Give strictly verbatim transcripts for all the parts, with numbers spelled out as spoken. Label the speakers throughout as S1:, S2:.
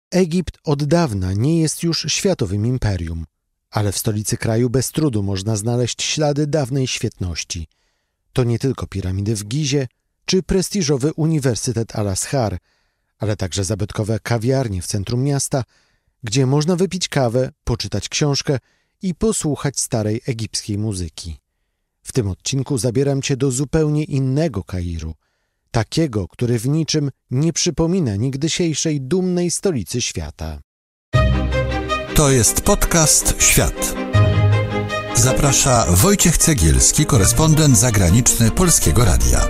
S1: Egipt od dawna nie jest już światowym imperium, ale w stolicy kraju bez trudu można znaleźć ślady dawnej świetności. To nie tylko piramidy w Gizie czy prestiżowy Uniwersytet Al-Azhar, ale także zabytkowe kawiarnie w centrum miasta, gdzie można wypić kawę, poczytać książkę i posłuchać starej egipskiej muzyki. W tym odcinku zabieram Cię do zupełnie innego Kairu, takiego, który w niczym nie przypomina niegdysiejszej dumnej stolicy świata.
S2: To jest podcast Świat. Zaprasza Wojciech Cegielski, korespondent zagraniczny Polskiego Radia.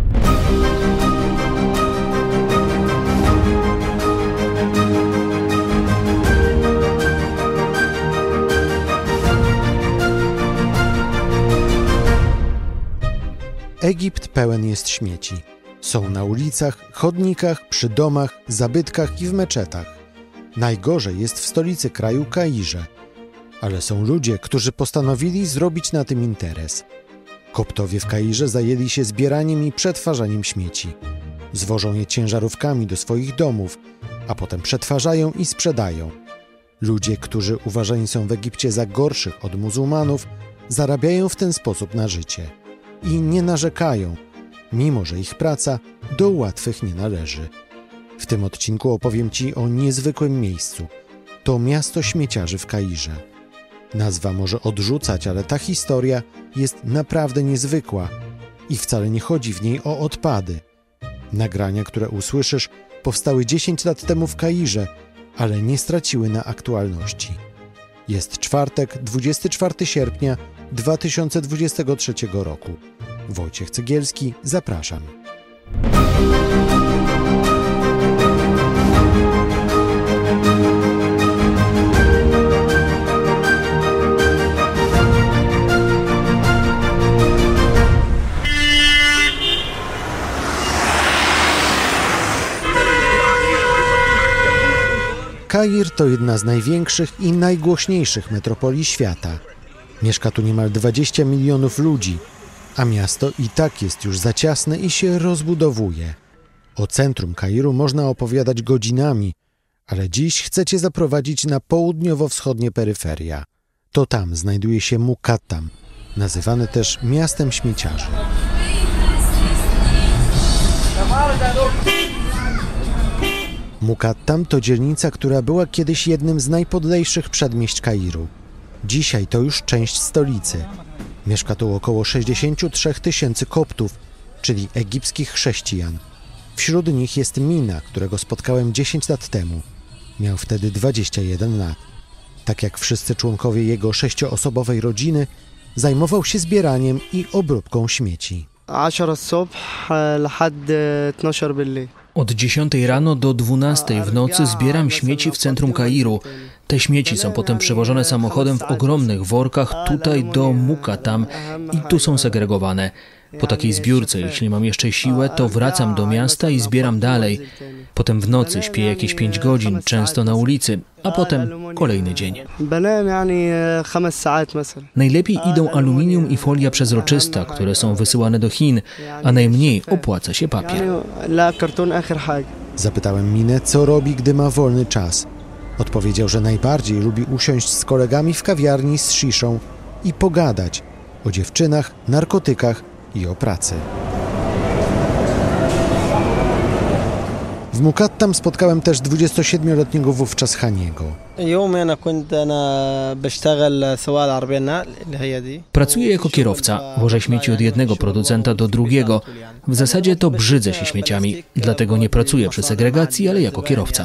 S1: Egipt pełen jest śmieci. Są na ulicach, chodnikach, przy domach, zabytkach i w meczetach. Najgorzej jest w stolicy kraju Kairze. Ale są ludzie, którzy postanowili zrobić na tym interes. Koptowie w Kairze zajęli się zbieraniem i przetwarzaniem śmieci. Zwożą je ciężarówkami do swoich domów, a potem przetwarzają i sprzedają. Ludzie, którzy uważani są w Egipcie za gorszych od muzułmanów, zarabiają w ten sposób na życie. I nie narzekają, mimo że ich praca do łatwych nie należy. W tym odcinku opowiem Ci o niezwykłym miejscu. To miasto śmieciarzy w Kairze. Nazwa może odrzucać, ale ta historia jest naprawdę niezwykła i wcale nie chodzi w niej o odpady. Nagrania, które usłyszysz, powstały dziesięć lat temu w Kairze, ale nie straciły na aktualności. Jest czwartek, dwudziestego czwartego sierpnia dwa tysiące dwudziestego trzeciego roku. Wojciech Cegielski, zapraszam. Kair to jedna z największych i najgłośniejszych metropolii świata. Mieszka tu niemal dwadzieścia milionów ludzi, a miasto i tak jest już za ciasne i się rozbudowuje. O centrum Kairu można opowiadać godzinami, ale dziś chcę Cię zaprowadzić na południowo-wschodnie peryferia. To tam znajduje się Mukattam, nazywany też miastem śmieciarzy. Mukattam to dzielnica, która była kiedyś jednym z najpodlejszych przedmieść Kairu. Dzisiaj to już część stolicy. Mieszka tu około sześćdziesiąt trzy tysięcy koptów, czyli egipskich chrześcijan. Wśród nich jest Mina, którego spotkałem dziesięć lat temu. Miał wtedy dwadzieścia jeden lat. Tak jak wszyscy członkowie jego sześcioosobowej rodziny, zajmował się zbieraniem i obróbką śmieci.
S3: Od dziesiątej rano do dwunastej w nocy zbieram śmieci w centrum Kairu. Te śmieci są potem przewożone samochodem w ogromnych workach tutaj do Mukattam i tu są segregowane. Po takiej zbiórce, jeśli mam jeszcze siłę, to wracam do miasta i zbieram dalej. Potem w nocy śpię jakieś pięć godzin, często na ulicy, a potem kolejny dzień. Najlepiej idą aluminium i folia przezroczysta, które są wysyłane do Chin, a najmniej opłaca się papier.
S1: Zapytałem Minę, co robi, gdy ma wolny czas. Odpowiedział, że najbardziej lubi usiąść z kolegami w kawiarni z sziszą i pogadać o dziewczynach, narkotykach i o pracy. W Mukattam spotkałem też dwudziestosiedmioletniego wówczas Haniego.
S3: Pracuję jako kierowca, wożę śmieci od jednego producenta do drugiego. W zasadzie to brzydzę się śmieciami, dlatego nie pracuję przy segregacji, ale jako kierowca.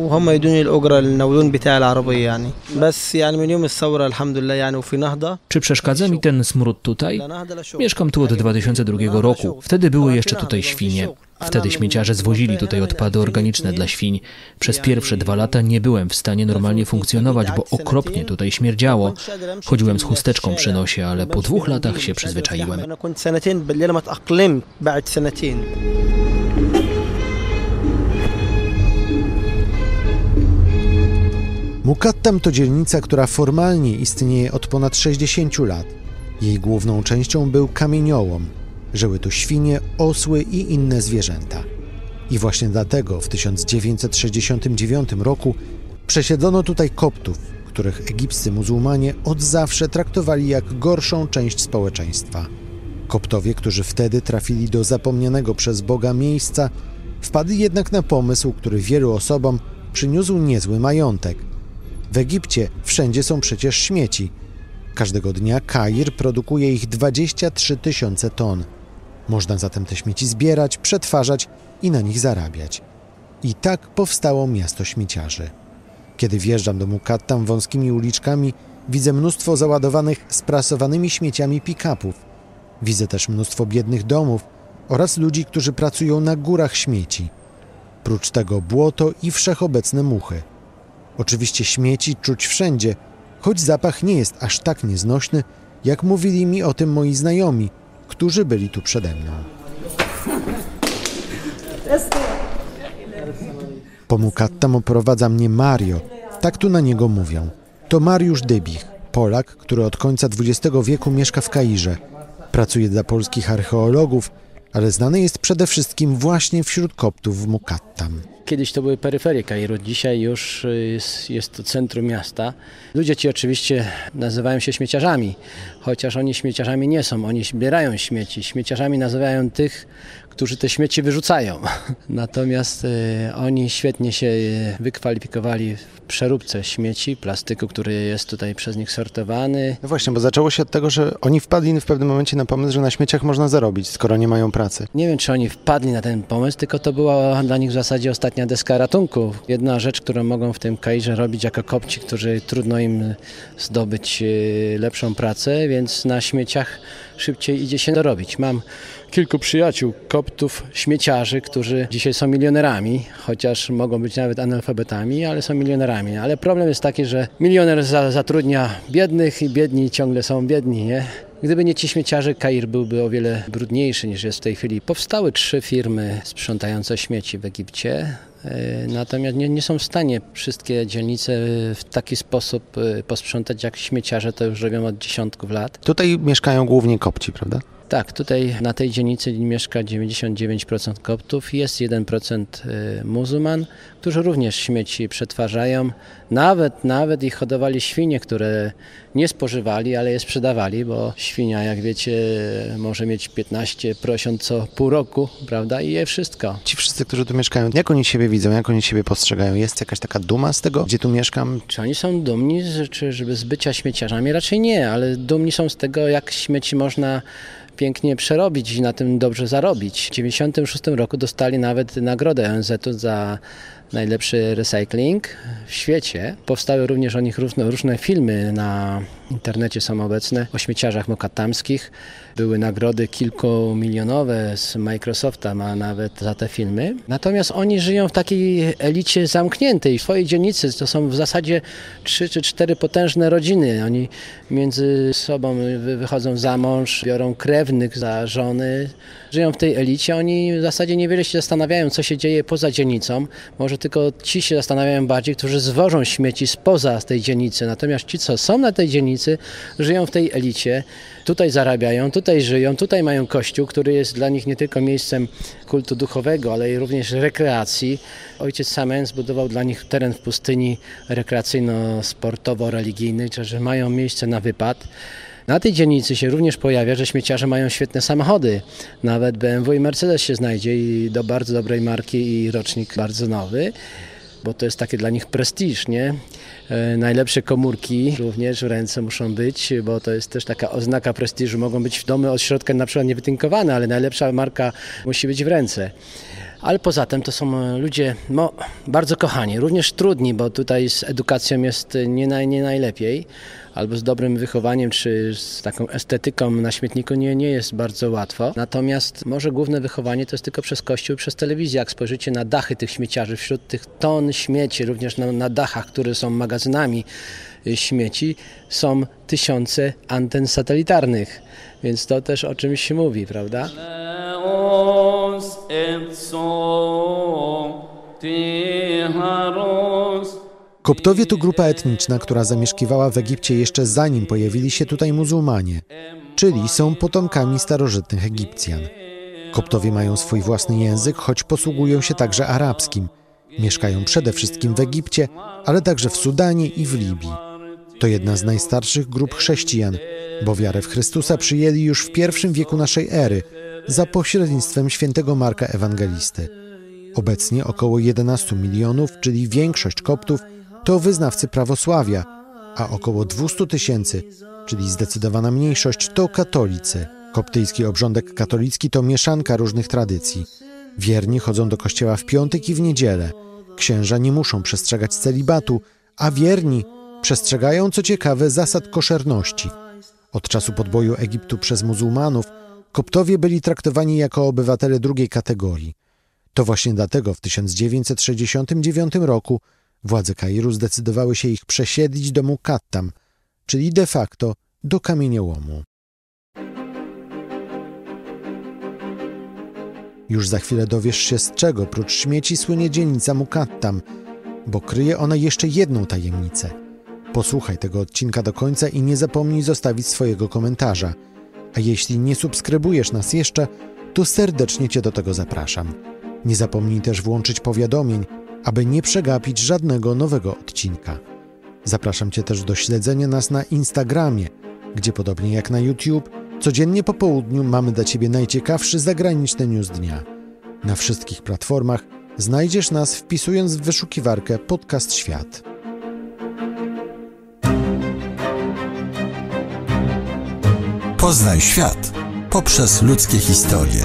S3: Czy przeszkadza mi ten smród tutaj? Mieszkam tu od dwa tysiące drugiego roku. Wtedy były jeszcze tutaj świnie. Wtedy śmieciarze zwozili tutaj odpady organiczne dla świń. Przez pierwsze dwa lata nie byłem w stanie normalnie funkcjonować, bo okropnie tutaj śmierdziało. Chodziłem z chusteczką przy nosie, ale po dwóch latach się przyzwyczaiłem.
S1: Mukattam to dzielnica, która formalnie istnieje od ponad sześćdziesięciu lat. Jej główną częścią był kamieniołom. Żyły tu świnie, osły i inne zwierzęta. I właśnie dlatego w tysiąc dziewięćset sześćdziesiątym dziewiątym roku przesiedlono tutaj Koptów, których egipscy muzułmanie od zawsze traktowali jak gorszą część społeczeństwa. Koptowie, którzy wtedy trafili do zapomnianego przez Boga miejsca, wpadli jednak na pomysł, który wielu osobom przyniósł niezły majątek. W Egipcie wszędzie są przecież śmieci. Każdego dnia Kair produkuje ich dwadzieścia trzy tysiące ton. Można zatem te śmieci zbierać, przetwarzać i na nich zarabiać. I tak powstało miasto śmieciarzy. Kiedy wjeżdżam do Mukattam wąskimi uliczkami, widzę mnóstwo załadowanych sprasowanymi śmieciami pick-upów. Widzę też mnóstwo biednych domów oraz ludzi, którzy pracują na górach śmieci. Prócz tego błoto i wszechobecne muchy. Oczywiście śmieci czuć wszędzie, choć zapach nie jest aż tak nieznośny, jak mówili mi o tym moi znajomi, którzy byli tu przede mną. Po Mukattam oprowadza mnie Mario, tak tu na niego mówią. To Mariusz Dybich, Polak, który od końca dwudziestego wieku mieszka w Kairze. Pracuje dla polskich archeologów, ale znany jest przede wszystkim właśnie wśród Koptów w Mukattam.
S4: Kiedyś to były peryferie Kairu, dzisiaj już jest, jest to centrum miasta. Ludzie ci oczywiście nazywają się śmieciarzami, chociaż oni śmieciarzami nie są, oni zbierają śmieci. Śmieciarzami nazywają tych, którzy te śmieci wyrzucają. Natomiast y, oni świetnie się wykwalifikowali w przeróbce śmieci, plastyku, który jest tutaj przez nich sortowany.
S1: No właśnie, bo zaczęło się od tego, że oni wpadli w pewnym momencie na pomysł, że na śmieciach można zarobić, skoro nie mają pracy.
S4: Nie wiem, czy oni wpadli na ten pomysł, tylko to była dla nich w zasadzie ostatnia deska ratunku. Jedna rzecz, którą mogą w tym Kairze robić jako Kopci, którzy trudno im zdobyć lepszą pracę, więc na śmieciach szybciej idzie się dorobić. Mam kilku przyjaciół, Koptów, śmieciarzy, którzy dzisiaj są milionerami, chociaż mogą być nawet analfabetami, ale są milionerami. Ale problem jest taki, że milioner za, zatrudnia biednych i biedni ciągle są biedni, nie? Gdyby nie ci śmieciarze, Kair byłby o wiele brudniejszy niż jest w tej chwili. Powstały trzy firmy sprzątające śmieci w Egipcie, natomiast nie, nie są w stanie wszystkie dzielnice w taki sposób posprzątać, jak śmieciarze to już robią od dziesiątków lat.
S1: Tutaj mieszkają głównie Kopci, prawda?
S4: Tak, tutaj na tej dzielnicy mieszka dziewięćdziesiąt dziewięć procent Koptów, jest jeden procent muzułman, którzy również śmieci przetwarzają. Nawet, nawet ich hodowali świnie, które nie spożywali, ale je sprzedawali, bo świnia, jak wiecie, może mieć piętnaście prosiąt co pół roku, prawda, i je wszystko.
S1: Ci wszyscy, którzy tu mieszkają, jak oni siebie widzą, jak oni siebie postrzegają? Jest jakaś taka duma z tego, gdzie tu mieszkam?
S4: Czy oni są dumni, czy żeby z bycia śmieciarzami? Raczej nie, ale dumni są z tego, jak śmieci można pięknie przerobić i na tym dobrze zarobić. W tysiąc dziewięćset dziewięćdziesiątym szóstym roku dostali nawet nagrodę O N Z-u za najlepszy recycling w świecie. Powstały również o nich różne, różne filmy na internecie, są obecne, o śmieciarzach mokattamskich. Były nagrody kilkumilionowe z Microsofta, ma nawet za te filmy. Natomiast oni żyją w takiej elicie zamkniętej. W swojej dzielnicy to są w zasadzie trzy czy cztery potężne rodziny. Oni między sobą wychodzą za mąż, biorą krewnych za żony. Żyją w tej elicie. Oni w zasadzie niewiele się zastanawiają, co się dzieje poza dzielnicą. Może tylko ci się zastanawiają bardziej, którzy zwożą śmieci spoza tej dzielnicy. Natomiast ci, co są na tej dzielnicy, żyją w tej elicie. Tutaj zarabiają, tutaj żyją, tutaj mają kościół, który jest dla nich nie tylko miejscem kultu duchowego, ale i również rekreacji. Ojciec Samen zbudował dla nich teren w pustyni rekreacyjno-sportowo-religijny, że mają miejsce na wypad. Na tej dzielnicy się również pojawia, że śmieciarze mają świetne samochody. Nawet B M W i Mercedes się znajdzie i do bardzo dobrej marki i rocznik bardzo nowy, bo to jest takie dla nich prestiż, nie? E, najlepsze komórki również w ręce muszą być, bo to jest też taka oznaka prestiżu. Mogą być w domu od środka na przykład niewydynkowane, ale najlepsza marka musi być w ręce. Ale poza tym to są ludzie no, bardzo kochani, również trudni, bo tutaj z edukacją jest nie, naj, nie najlepiej, albo z dobrym wychowaniem, czy z taką estetyką na śmietniku nie, nie jest bardzo łatwo. Natomiast może główne wychowanie to jest tylko przez kościół i przez telewizję. Jak spojrzycie na dachy tych śmieciarzy, wśród tych ton śmieci, również na, na dachach, które są magazynami śmieci, są tysiące anten satelitarnych, więc to też o czymś się mówi, prawda?
S1: Koptowie to grupa etniczna, która zamieszkiwała w Egipcie jeszcze zanim pojawili się tutaj muzułmanie, czyli są potomkami starożytnych Egipcjan. Koptowie mają swój własny język, choć posługują się także arabskim. Mieszkają przede wszystkim w Egipcie, ale także w Sudanie i w Libii. To jedna z najstarszych grup chrześcijan, bo wiarę w Chrystusa przyjęli już w pierwszym wieku naszej ery za pośrednictwem świętego Marka Ewangelisty. Obecnie około jedenaście milionów, czyli większość Koptów, to wyznawcy prawosławia, a około dwieście tysięcy, czyli zdecydowana mniejszość, to katolicy. Koptyjski obrządek katolicki to mieszanka różnych tradycji. Wierni chodzą do kościoła w piątek i w niedzielę. Księża nie muszą przestrzegać celibatu, a wierni przestrzegają, co ciekawe, zasad koszerności. Od czasu podboju Egiptu przez muzułmanów Koptowie byli traktowani jako obywatele drugiej kategorii. To właśnie dlatego w tysiąc dziewięćset sześćdziesiątym dziewiątym roku władze Kairu zdecydowały się ich przesiedlić do Mukattam, czyli de facto do kamieniołomu. Już za chwilę dowiesz się, z czego prócz śmieci słynie dzielnica Mukattam, bo kryje ona jeszcze jedną tajemnicę. Posłuchaj tego odcinka do końca i nie zapomnij zostawić swojego komentarza. A jeśli nie subskrybujesz nas jeszcze, to serdecznie Cię do tego zapraszam. Nie zapomnij też włączyć powiadomień, aby nie przegapić żadnego nowego odcinka. Zapraszam Cię też do śledzenia nas na Instagramie, gdzie podobnie jak na YouTube, codziennie po południu mamy dla Ciebie najciekawszy zagraniczny news dnia. Na wszystkich platformach znajdziesz nas, wpisując w wyszukiwarkę Podcast Świat.
S2: Poznaj świat poprzez ludzkie historie.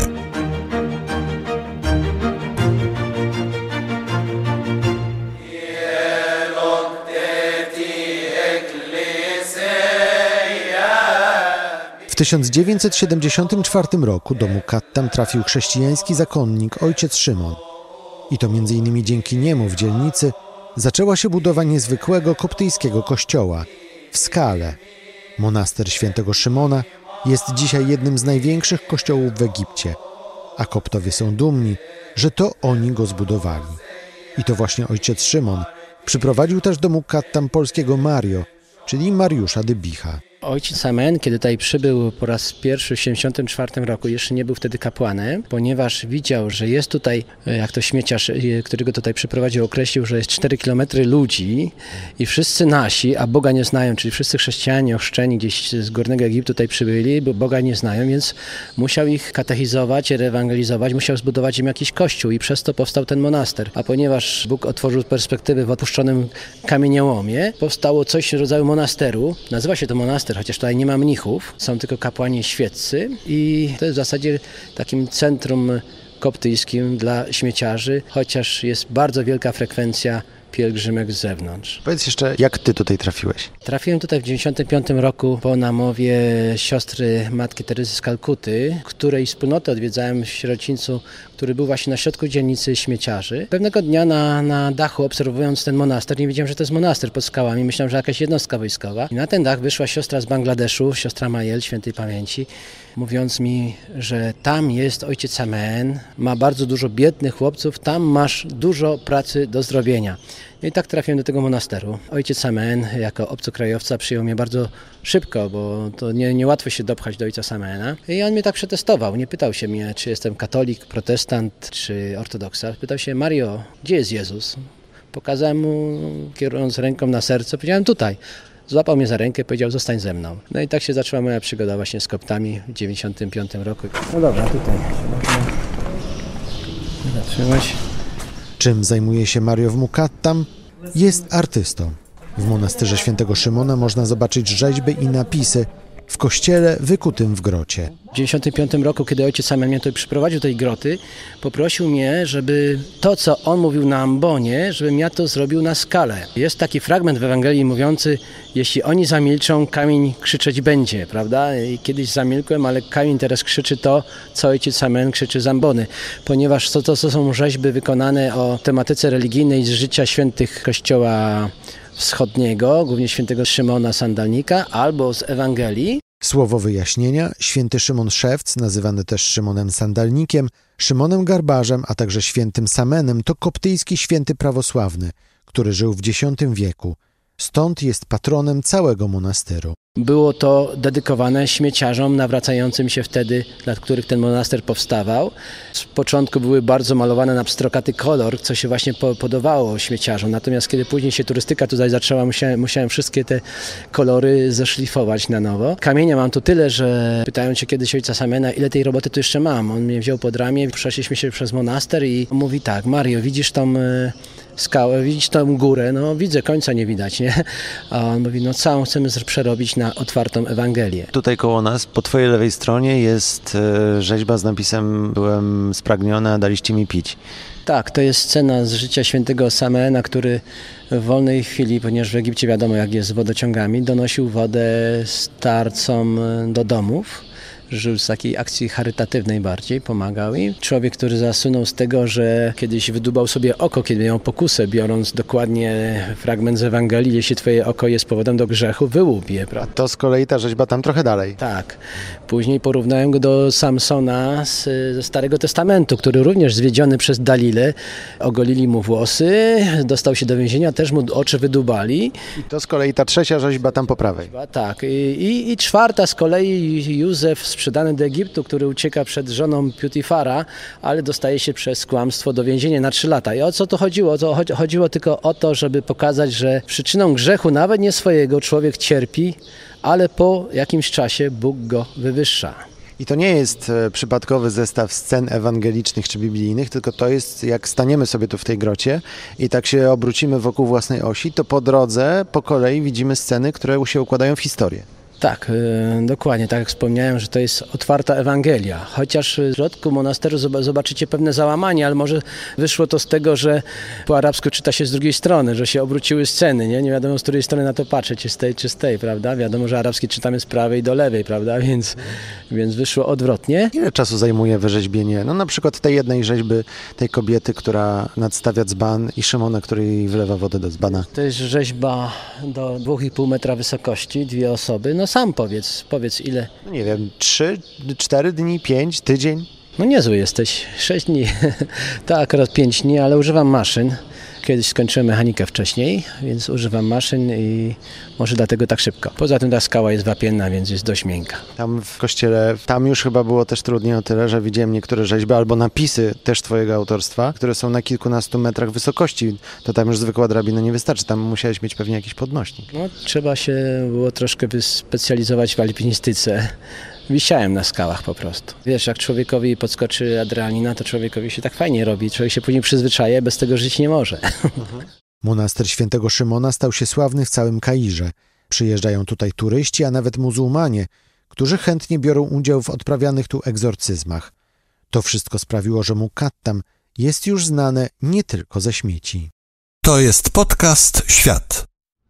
S1: W tysiąc dziewięćset siedemdziesiątym czwartym roku do Mukattam trafił chrześcijański zakonnik ojciec Szymon. I to między innymi dzięki niemu w dzielnicy zaczęła się budowa niezwykłego koptyjskiego kościoła w Skale. Monaster świętego Szymona jest dzisiaj jednym z największych kościołów w Egipcie, a Koptowie są dumni, że to oni go zbudowali. I to właśnie ojciec Szymon przyprowadził też do Mukattam polskiego Mario, czyli Mariusza Dybicha.
S4: Ojciec Samen, kiedy tutaj przybył po raz pierwszy w siedemdziesiątym czwartym roku, jeszcze nie był wtedy kapłanem, ponieważ widział, że jest tutaj, jak to śmieciarz, którego tutaj przyprowadził, określił, że jest cztery kilometry ludzi i wszyscy nasi, a Boga nie znają, czyli wszyscy chrześcijanie ochrzczeni gdzieś z Górnego Egiptu tutaj przybyli, bo Boga nie znają, więc musiał ich katechizować, reewangelizować, musiał zbudować im jakiś kościół i przez to powstał ten monaster. A ponieważ Bóg otworzył perspektywy w opuszczonym kamieniołomie, powstało coś w rodzaju monasteru, nazywa się to monaster, chociaż tutaj nie ma mnichów, są tylko kapłani świeccy i to jest w zasadzie takim centrum koptyjskim dla śmieciarzy, chociaż jest bardzo wielka frekwencja pielgrzymek z zewnątrz.
S1: Powiedz jeszcze, jak Ty tutaj trafiłeś?
S4: Trafiłem tutaj w dziewięćdziesiątym piątym roku po namowie siostry Matki Teresy z Kalkuty, której wspólnotę odwiedzałem w sierocińcu, który był właśnie na środku dzielnicy śmieciarzy. Pewnego dnia na, na dachu, obserwując ten monaster, nie wiedziałem, że to jest monaster pod skałami. Myślałem, że jakaś jednostka wojskowa. I na ten dach wyszła siostra z Bangladeszu, siostra Majel, świętej pamięci, mówiąc mi, że tam jest ojciec Samen, ma bardzo dużo biednych chłopców, tam masz dużo pracy do zrobienia. I tak trafiłem do tego monasteru. Ojciec Samen jako obcokrajowca przyjął mnie bardzo szybko, bo to nie, niełatwo się dopchać do ojca Samena. I on mnie tak przetestował. Nie pytał się mnie, czy jestem katolik, protestant, czy ortodoksa. Pytał się: Mario, gdzie jest Jezus? Pokazałem mu, kierując ręką na serce, powiedziałem: tutaj. Złapał mnie za rękę i powiedział: zostań ze mną. No i tak się zaczęła moja przygoda właśnie z Koptami w dziewięćdziesiątym piątym roku. No dobra, tutaj można zatrzymać.
S1: Czym zajmuje się Mario w Mukattam? Jest artystą. W monasterze świętego Szymona można zobaczyć rzeźby i napisy w kościele wykutym w grocie.
S4: W dziewięćdziesiątym piątym roku, kiedy ojciec Samen mnie tutaj przyprowadził do tej groty, poprosił mnie, żeby to, co on mówił na ambonie, żebym ja to zrobił na skalę. Jest taki fragment w Ewangelii mówiący: jeśli oni zamilczą, kamień krzyczeć będzie, prawda? I kiedyś zamilkłem, ale kamień teraz krzyczy to, co ojciec Samen krzyczy z ambony, ponieważ to, to są rzeźby wykonane o tematyce religijnej z życia świętych Kościoła Wschodniego, głównie świętego Szymona Sandalnika, albo z Ewangelii.
S1: Słowo wyjaśnienia: święty Szymon Szewc, nazywany też Szymonem Sandalnikiem, Szymonem Garbarzem, a także świętym Samenem, to koptyjski święty prawosławny, który żył w dziesiątym wieku. Stąd jest patronem całego monasteru.
S4: Było to dedykowane śmieciarzom nawracającym się wtedy, dla których ten monaster powstawał. Z początku były bardzo malowane na pstrokaty kolor, co się właśnie podobało śmieciarzom. Natomiast kiedy później się turystyka tutaj zaczęła, musiałem, musiałem wszystkie te kolory zeszlifować na nowo. Kamienia mam tu tyle, że pytając się kiedyś ojca Samena, ile tej roboty tu jeszcze mam. On mnie wziął pod ramię, przeszliśmy się przez monaster i mówi tak: Mario, widzisz tą skałę, widzisz tą górę? No widzę, końca nie widać, nie? A on mówi, no całą chcemy przerobić na otwartą Ewangelię.
S5: Tutaj koło nas, po twojej lewej stronie jest rzeźba z napisem: byłem spragniony, a daliście mi pić.
S4: Tak, to jest scena z życia świętego Sameena, który w wolnej chwili, ponieważ w Egipcie wiadomo jak jest z wodociągami, donosił wodę starcom do domów. Żył z takiej akcji charytatywnej bardziej, pomagał im. Człowiek, który zasunął z tego, że kiedyś wydubał sobie oko, kiedy miał pokusę, biorąc dokładnie fragment z Ewangelii: jeśli twoje oko jest powodem do grzechu, wyłup je.
S5: A to z kolei ta rzeźba tam trochę dalej.
S4: Tak. Później porównałem go do Samsona z, ze Starego Testamentu, który również zwiedziony przez Dalilę, ogolili mu włosy, dostał się do więzienia, też mu oczy wydubali.
S5: I to z kolei ta trzecia rzeźba tam po prawej.
S4: Tak. I, i, i czwarta z kolei Józef, sprzedany do Egiptu, który ucieka przed żoną Putifara, ale dostaje się przez kłamstwo do więzienia na trzy lata. I o co to chodziło? To chodziło tylko o to, żeby pokazać, że przyczyną grzechu, nawet nie swojego, człowiek cierpi, ale po jakimś czasie Bóg go wywyższa.
S5: I to nie jest e, przypadkowy zestaw scen ewangelicznych czy biblijnych, tylko to jest, jak staniemy sobie tu w tej grocie i tak się obrócimy wokół własnej osi, to po drodze, po kolei widzimy sceny, które się układają w historię.
S4: Tak, yy, dokładnie, tak jak wspomniałem, że to jest otwarta Ewangelia. Chociaż w środku monasteru zobaczycie pewne załamanie, ale może wyszło to z tego, że po arabsku czyta się z drugiej strony, że się obróciły sceny, nie? Nie wiadomo, z której strony na to patrzeć, czy z tej, czy z tej, prawda? Wiadomo, że arabski czytamy z prawej do lewej, prawda? Więc, więc wyszło odwrotnie.
S5: Ile czasu zajmuje wyrzeźbienie? No na przykład tej jednej rzeźby, tej kobiety, która nadstawia dzban, i Szymona, który jej wylewa wodę do dzbana.
S4: To jest rzeźba do dwóch i pół metra wysokości, dwie osoby. No sam powiedz, powiedz ile.
S5: No nie wiem, trzy, cztery dni, pięć, tydzień?
S4: No niezły jesteś, sześć dni. To akurat pięć dni, ale używam maszyn. Kiedyś skończyłem mechanikę wcześniej, więc używam maszyn i może dlatego tak szybko. Poza tym ta skała jest wapienna, więc jest dość miękka.
S5: Tam w kościele, tam już chyba było też trudniej o tyle, że widziałem niektóre rzeźby albo napisy też twojego autorstwa, które są na kilkunastu metrach wysokości. To tam już zwykła drabina nie wystarczy, tam musiałeś mieć pewnie jakiś podnośnik.
S4: No, trzeba się było troszkę wyspecjalizować w alpinistyce. Wisiałem na skałach po prostu. Wiesz, jak człowiekowi podskoczy adrenalina, to człowiekowi się tak fajnie robi. Człowiek się później przyzwyczaja, bez tego żyć nie może.
S1: Monaster świętego Szymona stał się sławny w całym Kairze. Przyjeżdżają tutaj turyści, a nawet muzułmanie, którzy chętnie biorą udział w odprawianych tu egzorcyzmach. To wszystko sprawiło, że Mukattam jest już znane nie tylko ze śmieci.
S2: To jest podcast Świat.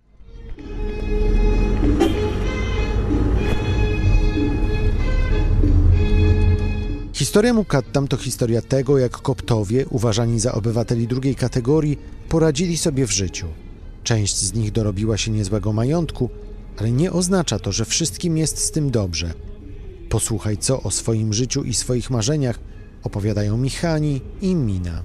S1: Historia Mukattam to historia tego, jak Koptowie, uważani za obywateli drugiej kategorii, poradzili sobie w życiu. Część z nich dorobiła się niezłego majątku, ale nie oznacza to, że wszystkim jest z tym dobrze. Posłuchaj, co o swoim życiu i swoich marzeniach opowiadają Michani i Mina.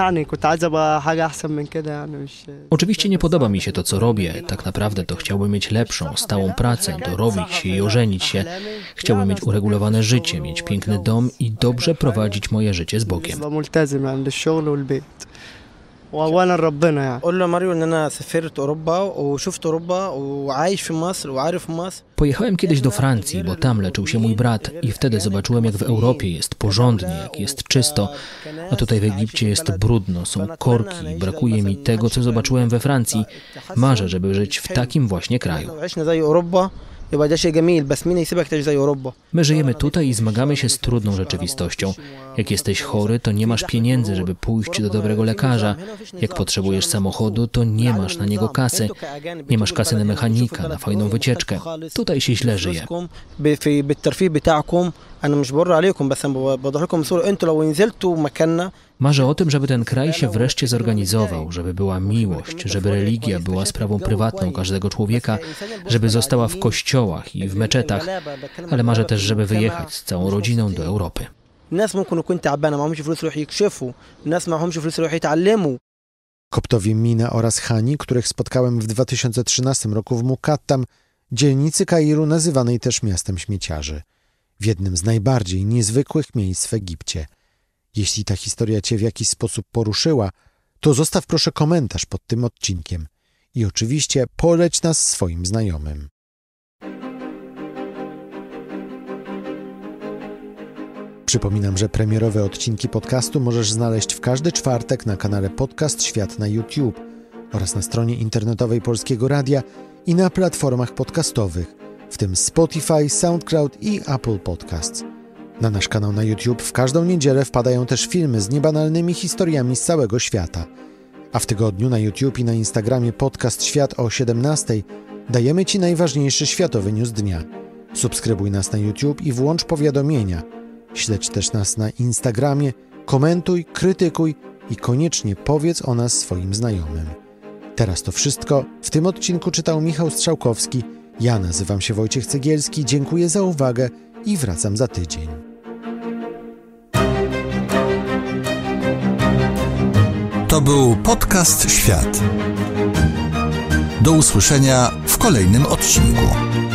S3: Oczywiście nie podoba mi się to, co robię. Tak naprawdę to chciałbym mieć lepszą, stałą pracę, dorobić się i ożenić się. Chciałbym mieć uregulowane życie, mieć piękny dom i dobrze prowadzić moje życie z Bogiem.
S6: وانا ربنا يعني قول له ماريو ان انا سافرت اوروبا وشفت اوروبا وعايش في مصر وعارف مصر.
S3: Pojechałem kiedyś do Francji, bo tam leczył się mój brat i wtedy zobaczyłem, jak w Europie jest porządnie, jak jest czysto, a tutaj w Egipcie jest brudno, są korki i brakuje mi tego, co zobaczyłem we Francji. Marzę, żeby żyć w takim właśnie kraju. My żyjemy tutaj i zmagamy się z trudną rzeczywistością. Jak jesteś chory, to nie masz pieniędzy, żeby pójść do dobrego lekarza. Jak potrzebujesz samochodu, to nie masz na niego kasy. Nie masz kasy na mechanika, na fajną wycieczkę. Tutaj się źle żyje. Marzę o tym, żeby ten kraj się wreszcie zorganizował, żeby była miłość, żeby religia była sprawą prywatną każdego człowieka, żeby została w kościołach i w meczetach, ale marzę też, żeby wyjechać z całą rodziną do Europy.
S6: الناس ممكن يكون تعبانه معهمش فلوس يروحوا يكشفوا الناس معهمش فلوس يروحوا يتعلموا
S1: Koptowie Mina oraz Hani, których spotkałem w dwa tysiące trzynastym roku w Mukattam, dzielnicy Kairu nazywanej też miastem śmieciarzy, w jednym z najbardziej niezwykłych miejsc w Egipcie. Jeśli ta historia Cię w jakiś sposób poruszyła, to zostaw proszę komentarz pod tym odcinkiem i oczywiście poleć nas swoim znajomym. Przypominam, że premierowe odcinki podcastu możesz znaleźć w każdy czwartek na kanale Podcast Świat na YouTube oraz na stronie internetowej Polskiego Radia i na platformach podcastowych, w tym Spotify, SoundCloud i Apple Podcasts. Na nasz kanał na YouTube w każdą niedzielę wpadają też filmy z niebanalnymi historiami z całego świata. A w tygodniu na YouTube i na Instagramie Podcast Świat o siedemnastej dajemy Ci najważniejszy światowy news dnia. Subskrybuj nas na YouTube i włącz powiadomienia. Śledź też nas na Instagramie, komentuj, krytykuj i koniecznie powiedz o nas swoim znajomym. Teraz to wszystko. W tym odcinku czytał Michał Strzałkowski. Ja nazywam się Wojciech Cegielski. Dziękuję za uwagę i wracam za tydzień.
S2: To był Podcast Świat. Do usłyszenia w kolejnym odcinku.